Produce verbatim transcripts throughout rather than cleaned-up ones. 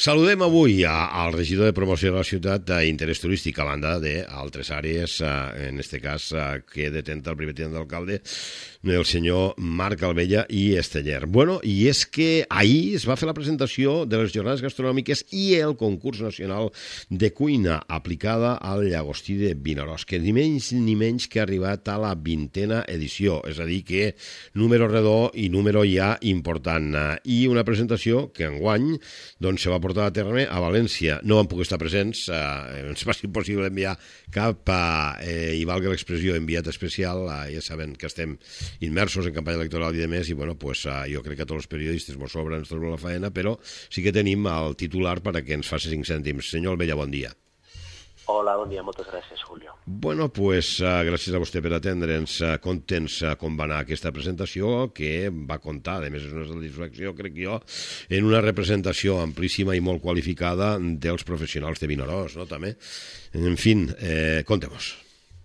Saludem avui al regidor de promoció de la ciutat d'interès turístic, a banda d'altres àrees, en aquest cas, que detenta el primer tinent d'alcalde, el senyor Marc Albella i Esteller. Bueno, i és que ahir es va fer la presentació de les jornades gastronòmiques i el concurs nacional de cuina aplicada al llagostí de Vinaròs, que ni menys ni menys que ha arribat a la vintena edició, és a dir que número redó i número ja important. I una presentació que enguany doncs, se va portar a terme a València. No van poder estar presents, eh, ens va ser impossible enviar cap, eh, i valga l'expressió, enviat especial. Eh, ja saben que estem immersos en campanya electoral i demés, i bueno, pues, eh, jo crec que a tots els periodistes mos sobra, ens trobem la faena, però sí que tenim el titular per a que ens faci cinc cèntims. Senyor Albella, bon dia. Hola, bon dia, moltes gràcies, Julio. Bueno, pues, uh, gràcies a vostè per atendre'ns. Uh, contents uh, com va anar aquesta presentació, que va comptar, a més és una satisfacció, crec jo, en una representació amplíssima i molt qualificada dels professionals de Vinaròs, no?, també. En fi, eh, contem-nos.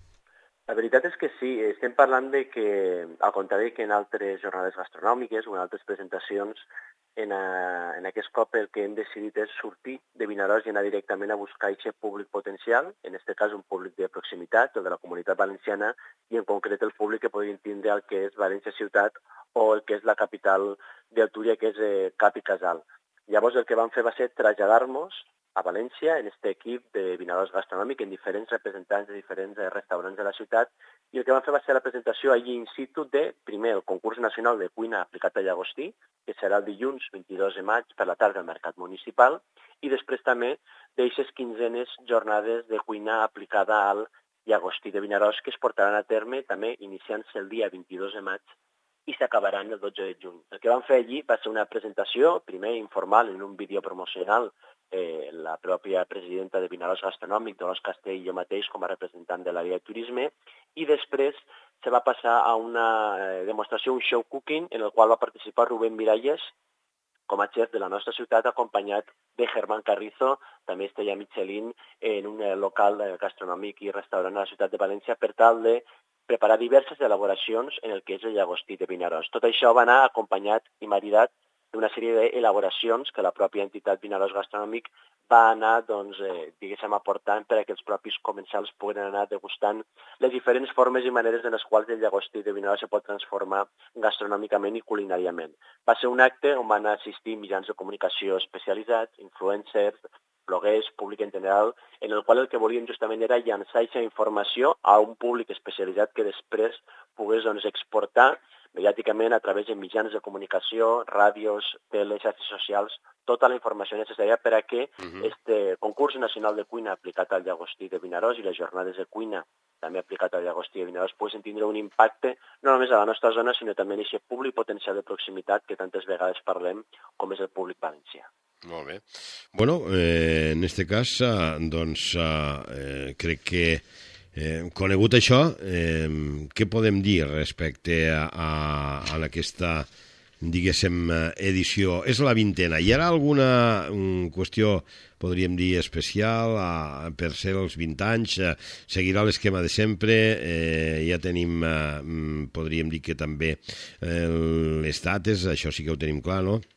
La veritat és que sí, estem parlant de que, al contrari que en altres jornades gastronòmiques o en altres presentacions, en, a, en aquest cop el que hem decidit és sortir de Vinaròs i anar directament a buscar aquest públic potencial, en aquest cas un públic de proximitat, el de la Comunitat Valenciana, i en concret el públic que podrien tindre el que és València Ciutat o el que és la capital del Túria, que és eh, Cap i Casal. Llavors el que vam fer va ser traslladar-nos a València, en aquest equip de Vinaròs Gastronòmic, en diferents representants de diferents restaurants de la ciutat, i el que vam fer va ser la presentació allí in situ de, primer, el concurs nacional de cuina aplicat a llagostí, que serà el dilluns vint-i-dos de maig per la tarda al Mercat Municipal, i després també d'eixes quinzenes jornades de cuina aplicada al llagostí de Vinaròs, que es portaran a terme també iniciant-se el dia vint-i-dos de maig i s'acabaran el dotze de juny. El que vam fer allí va ser una presentació, primer informal en un vídeo promocional, eh, la pròpia presidenta de Vinaròs Gastronòmic, Dolors Castell, i jo mateix com a representant de l'àrea de turisme, i després se va passar a una eh, demostració, un show cooking, en el qual va participar Rubén Miralles com a xef de la nostra ciutat, acompanyat de Germán Carrizo, també estrella Michelin, en un eh, local eh, gastronòmic i restaurant a la ciutat de València, per tal de preparar diverses elaboracions en el que és el llagostí de Vinaròs. Tot això va anar acompanyat i maridat d'una sèrie d'elaboracions que la pròpia entitat Vinaròs Gastronòmic va anar, doncs, eh, diguéssim, aportant per a que els propis comensals puguin anar degustant les diferents formes i maneres en les quals el llagostí de Vinaròs se pot transformar gastronòmicament i culinàriament. Va ser un acte on van assistir mitjans de comunicació especialitzats, influencers, bloguers, públic en general, en el qual el que volien justament era llançar aquesta informació a un públic especialitzat que després pogués, doncs, exportar mediàticament a través de mitjans de comunicació, ràdios, teles, xarxes socials, tota la informació necessària per a que uh-huh. este concurs nacional de cuina aplicat al llagostí de Vinaròs i les jornades de cuina també aplicat al llagostí de Vinaròs poguessin tindre un impacte no només a la nostra zona, sinó també en aquest públic potencial de proximitat que tantes vegades parlem, com és el públic valencià. Molt bé. Bueno, eh, en aquest cas, eh, doncs, eh, crec que eh, conegut això, eh, què podem dir respecte a, a, a aquesta, diguéssim, edició? És la vintena. Hi ha alguna um, qüestió, podríem dir, especial a, per ser els vint anys? Eh, seguirà l'esquema de sempre? Eh, ja tenim, eh, podríem dir que també eh, les dates, això sí que ho tenim clar, no?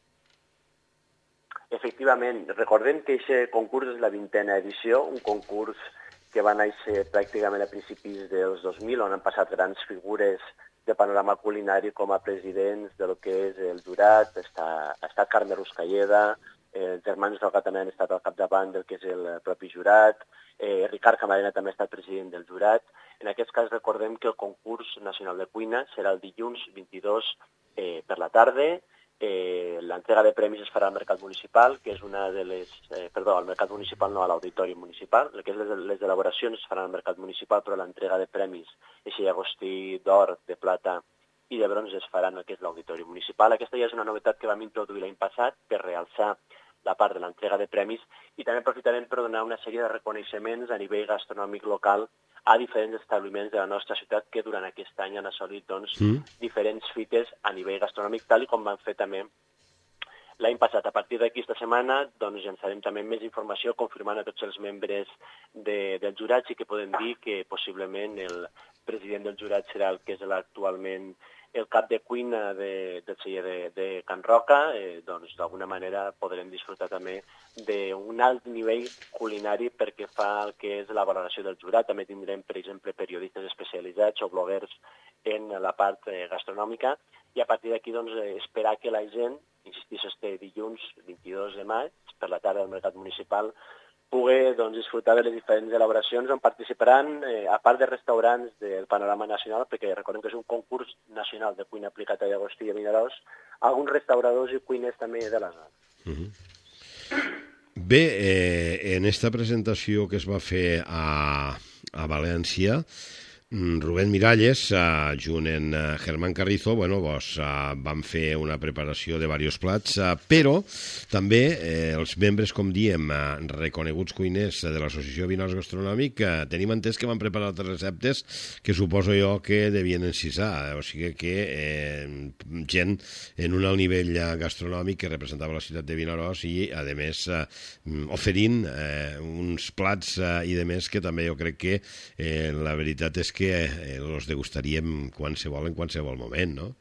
Efectivament, recordem que aquest concurs és la vintena edició, un concurs que va néixer pràcticament a principis dels dos mil, on han passat grans figures de panorama culinari com a presidents de lo que és el jurat, està, ha estat Carme Ruscalleda, eh, els germans Roca també han estat al capdavant del que és el propi jurat, eh, Ricard Camarena també ha estat president del jurat. En aquest cas recordem que el concurs nacional de cuina serà el dilluns vint-i-dos eh, per la tarda. Eh, l'entrega de premis es farà al Mercat Municipal, que és una de les... Eh, perdó, al Mercat Municipal, no, a l'Auditori Municipal. El que és les, les elaboracions es faran al Mercat Municipal, però l'entrega de premis, aquest llagostí d'or, de plata i de bronze es farà en el que és l'Auditori Municipal. Aquesta ja és una novetat que vam introduir l'any passat per realçar la part de l'entrega de premis i també aprofitarem per donar una sèrie de reconeixements a nivell gastronòmic local a diferents establiments de la nostra ciutat que durant aquest any han assolit, doncs, mm. diferents fites a nivell gastronòmic, tal i com van fer també l'any passat. A partir d'aquesta setmana doncs, llançarem també més informació confirmant a tots els membres de, del jurat. Sí que podem dir que possiblement el president del jurat serà el que és actualment el cap de cuina de, del celler de, de Can Roca. Eh, doncs d'alguna manera podrem disfrutar també de en alt nivell culinari perquè fa el que és la valoració del jurat. També tindrem, per exemple, periodistes especialitzats o bloguers en la part eh, gastronòmica, i a partir d'aquí doncs, eh, esperar que la gent, insistís, este dilluns vint-i-dos de maig, per la tarda al Mercat Municipal, pugui doncs, disfrutar de les diferents elaboracions on participaran, eh, a part de restaurants del panorama nacional, perquè recordem que és un concurs nacional de cuina aplicat a llagostí i a Vinaròs, alguns restauradors i cuiners també de la zona. Uh-huh. Bé, eh, en esta presentació que es va fer a, a València, Rubén Miralles, uh, junt en uh, Germán Carrizo, bueno, vos, uh, van fer una preparació de diversos plats, uh, però també eh, els membres, com diem, uh, reconeguts cuiners de l'Associació Vinaròs Gastronòmic, uh, tenim entès que van preparar altres receptes que suposo jo que devien encisar, o sigui que eh, gent en un alt nivell uh, gastronòmic que representava la ciutat de Vinaròs i, a més, uh, oferint uh, uns plats uh, i de més que també jo crec que eh, la veritat és que que eh, els degustaríem qualsevol en qualsevol moment, no?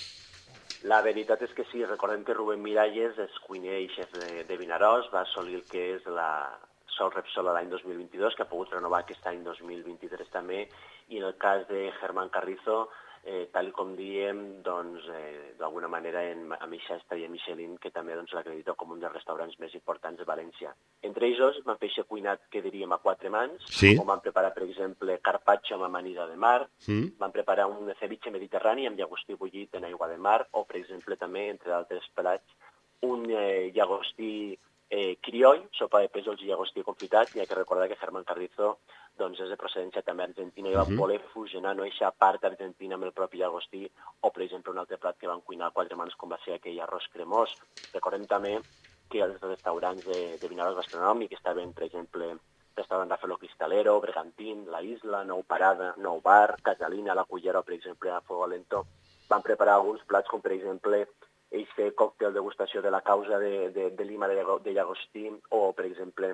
La veritat és que sí, recordem que Rubén Miralles és cuiner i xef de, de Vinaròs, va assolir el que és la Sol Repsol l'any dos mil vint-i-dos, que ha pogut renovar aquest any dos mil vint-i-tres també, i en el cas de Germán Carrizo, eh, tal com diem, doncs, eh, d'alguna manera en, amb aquesta estrella Michelin, que també doncs, l'acredita com un dels restaurants més importants de València. Entre ells van fer aquest cuinat que diríem a quatre mans, sí. on van preparar, per exemple, carpaccio amb amanida de mar, mm. van preparar un ceviche mediterrani amb llagostí bullit en aigua de mar, o, per exemple, també, entre altres plats, un eh, llagostí eh, crioll, sopa de pèsols i llagostí confitat, i hay que recordar que Germán Carrizo doncs és de procedència també argentina i van uh -huh. voler fusionar no, eixa part argentina amb el propi llagostí, o per exemple un altre plat que van cuinar a quatre mans com va ser aquell arròs cremós. Recordem també que els restaurants de, de Vinaròs Gastronòmic estaven, per exemple, restaurant Rafael Cristalero, Bergantín, La Isla, Nou Parada, Nou Bar, Casalina, La Cullera, per exemple, a Fuego Lento, van preparar alguns plats com per exemple aquest còctel degustació de la causa de, de, de lima de, de llagostí, o per exemple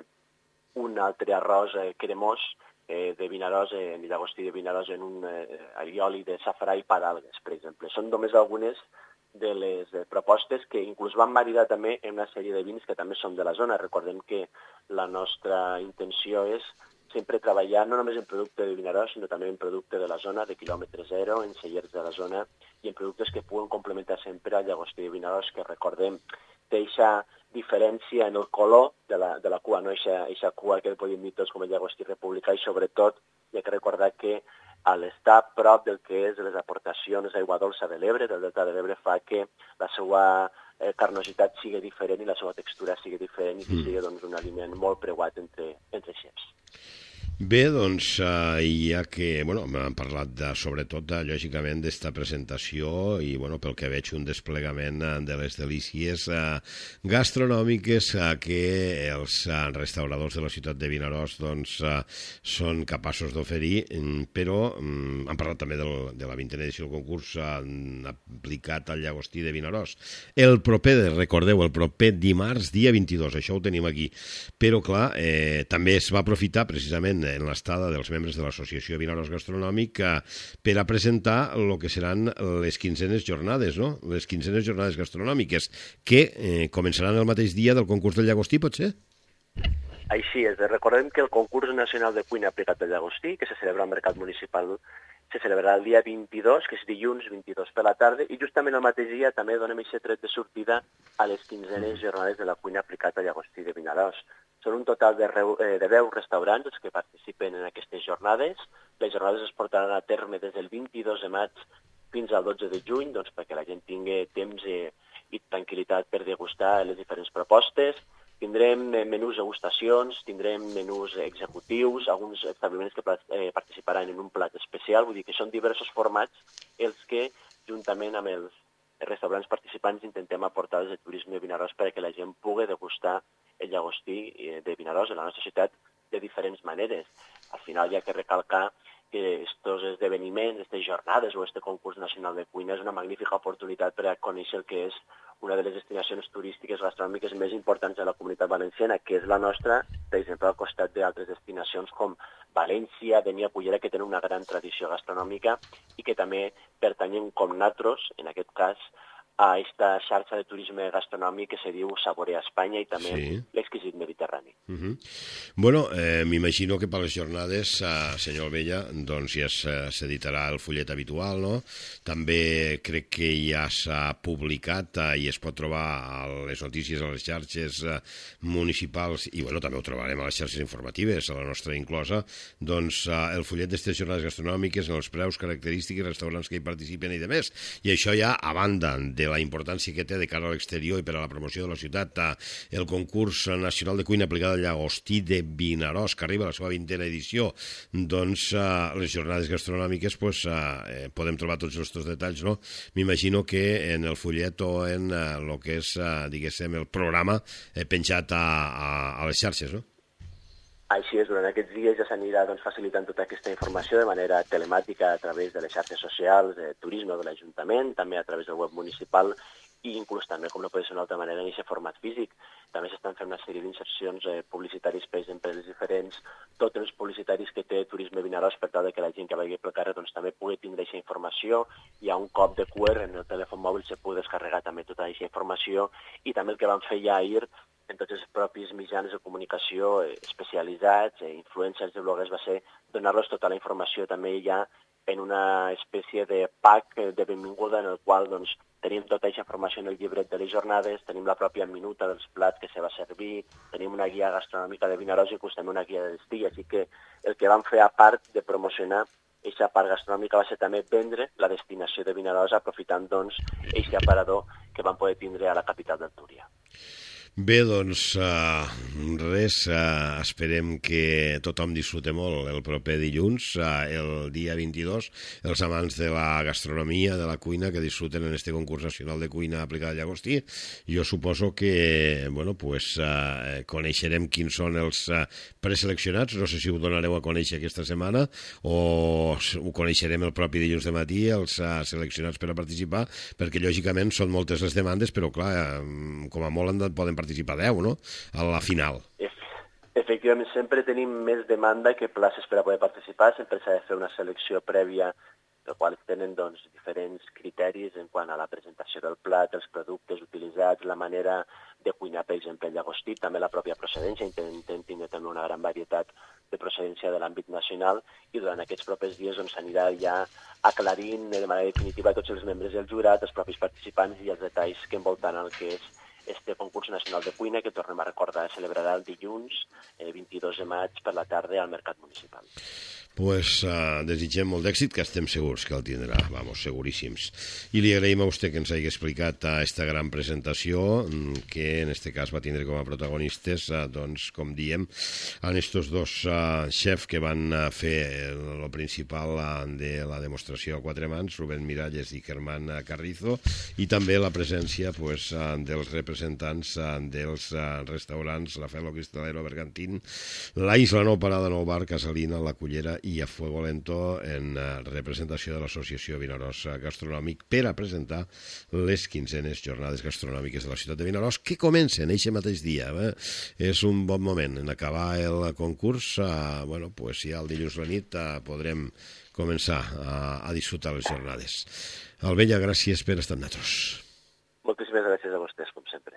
un altre arròs eh, cremós eh, de Vinaròs, eh, de llagostí de Vinaròs en un eh, allioli de safrà i pa d'algues, per exemple. Són només algunes de les eh, propostes que inclús van maridar també en una sèrie de vins que també són de la zona. Recordem que la nostra intenció és sempre treballar no només en producte de Vinaròs, sinó també en producte de la zona, de quilòmetre zero, en cellers de la zona, i en productes que puguen complementar sempre el llagostí de Vinaròs, que recordem té aquesta diferència en el color de la, de la cua, no? Eixa cua que podem dir tots com el llagostí republicà, i sobretot hi ha que recordar que a l'estar a prop del que és les aportacions d'aigua dolça de l'Ebre, del delta de l'Ebre, fa que la seva eh, carnositat sigui diferent i la seva textura sigui diferent, i que sigui doncs, un aliment molt preuat entre, entre xefs. Bé, doncs, uh, ja que, bueno, m'han parlat de, sobretot, de, lògicament, d'esta presentació i, bueno, pel que veig, un desplegament uh, de les delícies uh, gastronòmiques uh, que els uh, restauradors de la ciutat de Vinaròs, doncs, uh, són capaços d'oferir, um, però um, han parlat també del, de la vintena edició del concurs uh, aplicat al llagostí de Vinaròs. El proper, recordeu, el proper dimarts, dia vint-i-dos, això ho tenim aquí. Però, clar, eh, també es va aprofitar, precisament, en l'estada dels membres de l'Associació Vinaròs Gastronòmic per a presentar el que seran les quinzenes jornades, no? Les quinzenes jornades gastronòmiques, que eh, començaran el mateix dia del concurs del llagostí, pot ser? Així és. Recordem que el concurs nacional de cuina aplicat al llagostí, que se celebra al Mercat Municipal, se celebrarà el dia vint-i-dos, que és dilluns vint-i-dos per la tarda, i justament el mateix dia també donem aquest tret de sortida a les quinzenes jornades de la cuina aplicat al llagostí de Vinaròs. Són un total de, de deu restaurants els que participen en aquestes jornades. Les jornades es portaran a terme des del vint-i-dos de maig fins al dotze de juny, doncs, perquè la gent tingui temps i, i tranquil·litat per degustar les diferents propostes. Tindrem menús degustacions, tindrem menús executius, alguns establiments que eh, participaran en un plat especial, vull dir que són diversos formats els que, juntament amb els restaurants participants, intentem aportar des de turisme de Vinaròs perquè la gent pugui degustar el llagostí de Vinaròs en la nostra ciutat de diferents maneres. Al final hi ha que recalcar que estos esdeveniments, aquestes jornades o este concurs nacional de cuina és una magnífica oportunitat per a conèixer el que és una de les destinacions turístiques gastronòmiques més importants de la comunitat valenciana, que és la nostra, per exemple, al costat d'altres destinacions com València, Dénia, Cullera, que tenen una gran tradició gastronòmica i que també pertanyen com nosaltres, en aquest cas, a aquesta xarxa de turisme gastronòmic que se diu Saborea Espanya i també sí. l'Exquisit Mediterrani. Uh-huh. Bueno, eh, m'imagino que per les jornades, eh, senyor Albella, doncs ja s'editarà el fullet habitual, no? També crec que ja s'ha publicat eh, i es pot trobar a les notícies a les xarxes eh, municipals i, bueno, també ho trobarem a les xarxes informatives, a la nostra inclosa, doncs eh, el fullet d'estes jornades gastronòmiques, els preus, característiques, restaurants que hi participen i demés. I això ja, a banda de la importància que té de cara a l'exterior i per a la promoció de la ciutat, eh, el concurs nacional de cuina aplicada Llagostí de Vinaròs, que arriba a la seva vintena edició, doncs eh, les jornades gastronòmiques pues, eh, podem trobar tots els nostres detalls, no? M'imagino que en el fullet o en el eh, que és, eh, diguéssim, el programa eh, penjat a, a, a les xarxes, no? Així és, durant aquests dies ja s'anirà doncs, facilitant tota aquesta informació de manera telemàtica a través de les xarxes socials, de turisme de l'Ajuntament, també a través del web municipal i inclús també, com no pot ser d'una altra manera, en aquest format físic. També s'estan fent una sèrie d'insercions eh, publicitaris per exemple, les diferents, tots els publicitaris que té Turisme Vinaròs per tal que la gent que vagi pel carrer doncs, també pugui tindre aquesta informació. Hi ha un cop de Q R en el telèfon mòbil, se pugui descarregar també tota aquesta informació i també el que vam fer ja ahir en tots els propis mitjans de comunicació eh, especialitzats, eh, influencers i bloguers, va ser donar-los tota la informació també ja en una espècie de pack de benvinguda en el qual doncs, tenim tota aquesta informació en el llibret de les jornades, tenim la pròpia minuta dels plats que se va servir, tenim una guia gastronòmica de Vinaròs i també una guia de destí, així que el que vam fer a part de promocionar aquesta part gastronòmica va ser també vendre la destinació de Vinaròs aprofitant doncs aquest aparador que vam poder tindre a la capital del Túria. Bé, doncs, uh, res, uh, esperem que tothom disfrute molt el proper dilluns, uh, el dia vint-i-dos, els amants de la gastronomia, de la cuina, que disfruten en este concurs nacional de cuina aplicada a Llagostí. Jo suposo que, bueno, pues, uh, coneixerem quins són els uh, preseleccionats, no sé si ho donareu a conèixer aquesta setmana o ho coneixerem el propi dilluns de matí, els uh, seleccionats per a participar, perquè lògicament són moltes les demandes, però clar, uh, com a molt en poden participar participar deu, no?, a la final. Efectivament, sempre tenim més demanda que places per a poder participar, sempre s'ha de fer una selecció prèvia, el qual tenen doncs, diferents criteris en quant a la presentació del plat, els productes utilitzats, la manera de cuinar, per exemple, el llagostí, també la pròpia procedència, intentem tindre també una gran varietat de procedència de l'àmbit nacional i durant aquests propers dies doncs, s'anirà ja aclarint de manera definitiva tots els membres del jurat, els propis participants i els detalls que envolten el que és este concurs nacional de cuina que, tornem a recordar, es celebrarà el dilluns eh, vint-i-dos de maig per la tarda al Mercat Municipal. Pues uh, desitgem molt d'èxit, que estem segurs que el tindrà, vamos, seguríssims. I li agraïm a vostè que ens hagi explicat aquesta gran presentació, que en este cas va tindre com a protagonistes, uh, doncs, com diem, en estos dos uh, xefs que van uh, fer el principal uh, de la demostració a quatre mans, Rubén Miralles i Germán Carrizo, i també la presència pues, uh, dels representants uh, dels uh, restaurants La Felo Cristalero Bergantín, la Isla Nou Parada Nou Bar, Casalina, La Cullera i a Fuego Lento en representació de l'Associació Vinaròs Gastronòmic per a presentar les quinzenes jornades gastronòmiques de la ciutat de Vinaròs que comencen eixe mateix dia. Eh? És un bon moment en acabar el concurs. Eh, bueno, pues ja el dilluns a la nit eh, podrem començar a, a disfrutar les jornades. Albella, gràcies per estar amb nosaltres. Moltíssimes gràcies a vostès, com sempre.